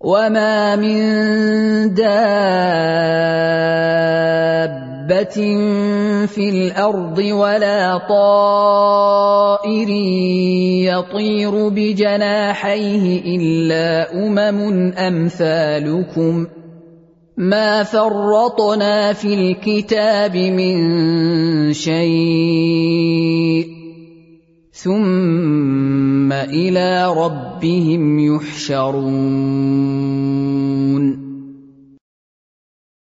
وما من دابة في الأرض ولا طائر يطير بجناحيه إلا أمثالكم ما فرطنا في الكتاب من شيء ثم إلى ربهم يحشرون